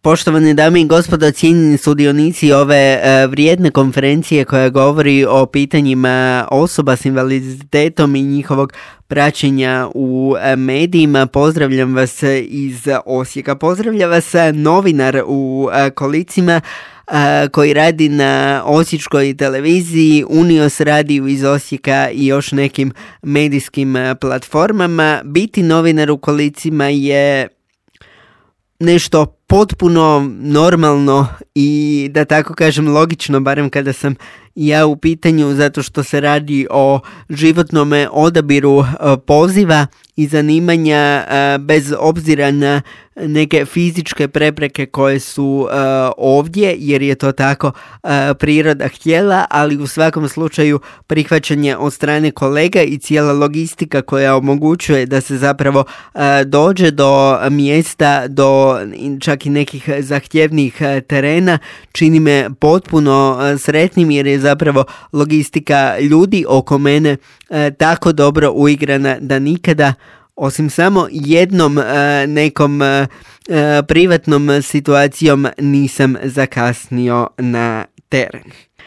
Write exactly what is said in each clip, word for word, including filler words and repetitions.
Poštovane dame i gospodo, cijenjeni sudionici ove uh, vrijedne konferencije koja govori o pitanjima osoba s invaliditetom i njihovog praćenja u uh, medijima, pozdravljam vas iz Osijeka. Pozdravlja vas novinar u uh, kolicima uh, koji radi na osječkoj televiziji, Unios radiju iz Osijeka i još nekim medijskim uh, platformama. Biti novinar u kolicima je nešto potpuno normalno i, da tako kažem, logično, barem kada sam ja u pitanju, zato što se radi o životnom odabiru poziva i zanimanja bez obzira na neke fizičke prepreke koje su uh, ovdje, jer je to tako uh, priroda htjela, ali u svakom slučaju prihvaćanje od strane kolega i cijela logistika koja omogućuje da se zapravo uh, dođe do mjesta, do čak i nekih zahtjevnih uh, terena, čini me potpuno uh, sretnim, jer je zapravo logistika ljudi oko mene uh, tako dobro uigrana da nikada, osim samo jednom uh, nekom uh, uh, privatnom situacijom, nisam zakasnio na teren.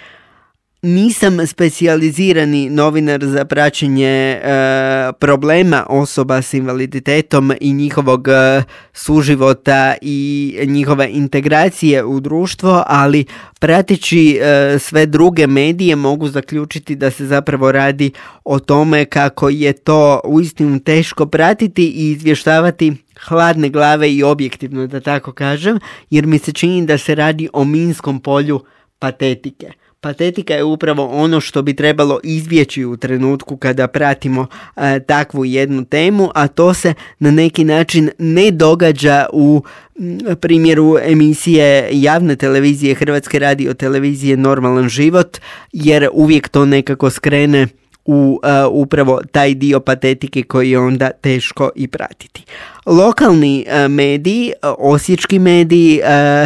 Nisam specijalizirani novinar za praćenje uh, problema osoba s invaliditetom i njihovog uh, suživota i njihove integracije u društvo, ali prateći uh, sve druge medije mogu zaključiti da se zapravo radi o tome kako je to uistinu teško pratiti i izvještavati hladne glave i objektivno, da tako kažem, jer mi se čini da se radi o minskom polju patetike. Patetika je upravo ono što bi trebalo izbjeći u trenutku kada pratimo e, takvu jednu temu, a to se na neki način ne događa u m, primjeru emisije javne televizije, Hrvatske radiotelevizije Normalan život, jer uvijek to nekako skrene u uh, upravo taj dio patetike koji je onda teško i pratiti. Lokalni uh, mediji, uh, osječki mediji, uh,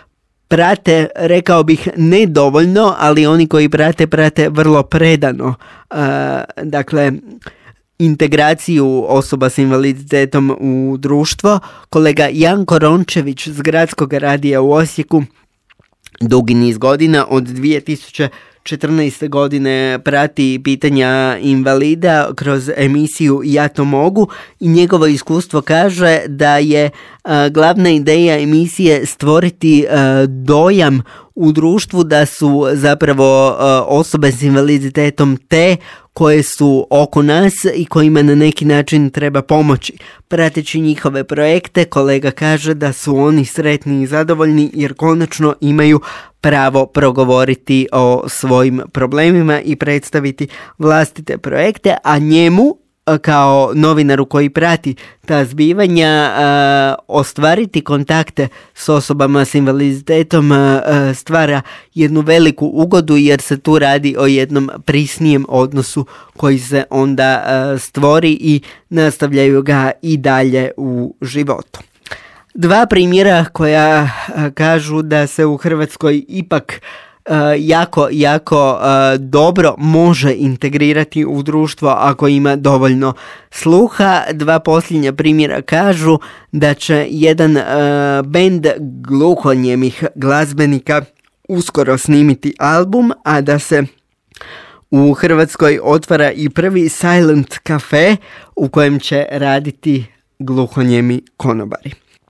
prate, rekao bih, ne dovoljno, ali oni koji prate, prate vrlo predano. Uh, dakle, integraciju osoba s invaliditetom u društvo. Kolega Janko Rončević s Gradskog radija u Osijeku dugi niz godina, od dvije tisuće četrnaeste. godine prati pitanja invalida kroz emisiju Ja to mogu i njegovo iskustvo kaže da je a, glavna ideja emisije stvoriti a, dojam u društvu da su zapravo a, osobe s invaliditetom te koje su oko nas i kojima na neki način treba pomoći. Prateći njihove projekte, kolega kaže da su oni sretni i zadovoljni jer konačno imaju pravo progovoriti o svojim problemima i predstaviti vlastite projekte, a njemu kao novinaru koji prati ta zbivanja, ostvariti kontakte s osobama s invaliditetom stvara jednu veliku ugodu, jer se tu radi o jednom prisnijem odnosu koji se onda stvori i nastavljaju ga i dalje u životu. Dva primjera koja kažu da se u Hrvatskoj ipak Uh, jako, jako uh, dobro može integrirati u društvo ako ima dovoljno sluha. Dva posljednja primjera kažu da će jedan uh, bend gluhonijemih glazbenika uskoro snimiti album, a da se u Hrvatskoj otvara i prvi silent cafe u kojem će raditi gluhonijemi konobari.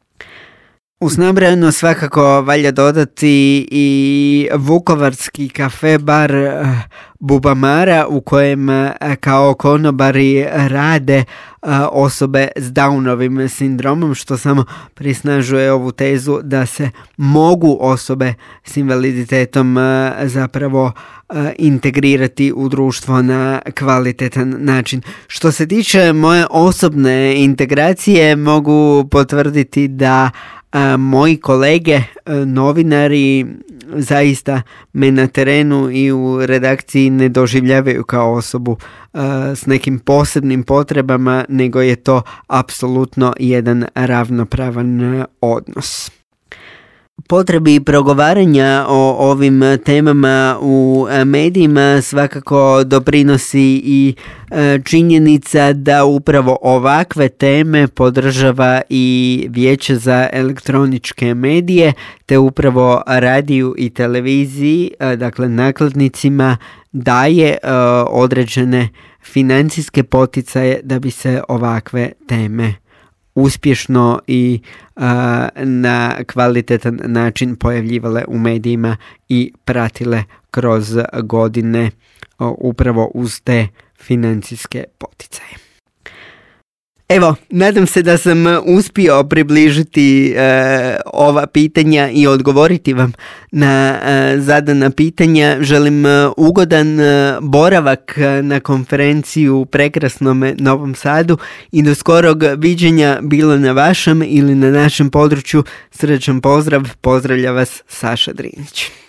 Uz nabrojano svakako valja dodati i vukovarski kafe bar Bubamara u kojem kao konobari rade osobe s Downovim sindromom, što samo prisnažuje ovu tezu da se mogu osobe s invaliditetom zapravo integrirati u društvo na kvalitetan način. Što se tiče moje osobne integracije, mogu potvrditi da a, moji kolege, novinari, zaista me na terenu i u redakciji ne doživljavaju kao osobu a, s nekim posebnim potrebama, nego je to apsolutno jedan ravnopravan odnos. potrebi progovaranja o ovim temama u medijima svakako doprinosi i činjenica da upravo ovakve teme podržava i Vijeće za elektroničke medije, te upravo radiju i televiziji, dakle nakladnicima, daje određene financijske poticaje da bi se ovakve teme uspješno i uh, na kvalitetan način pojavljivale u medijima i pratile kroz godine uh, upravo uz te financijske poticaje. Evo, nadam se da sam uspio približiti e, ova pitanja i odgovoriti vam na e, zadana pitanja. Želim e, ugodan e, boravak na konferenciji u prekrasnom Novom Sadu i do skorog viđenja bilo na vašem ili na našem području. Srećan pozdrav, pozdravlja vas Saša Drinić.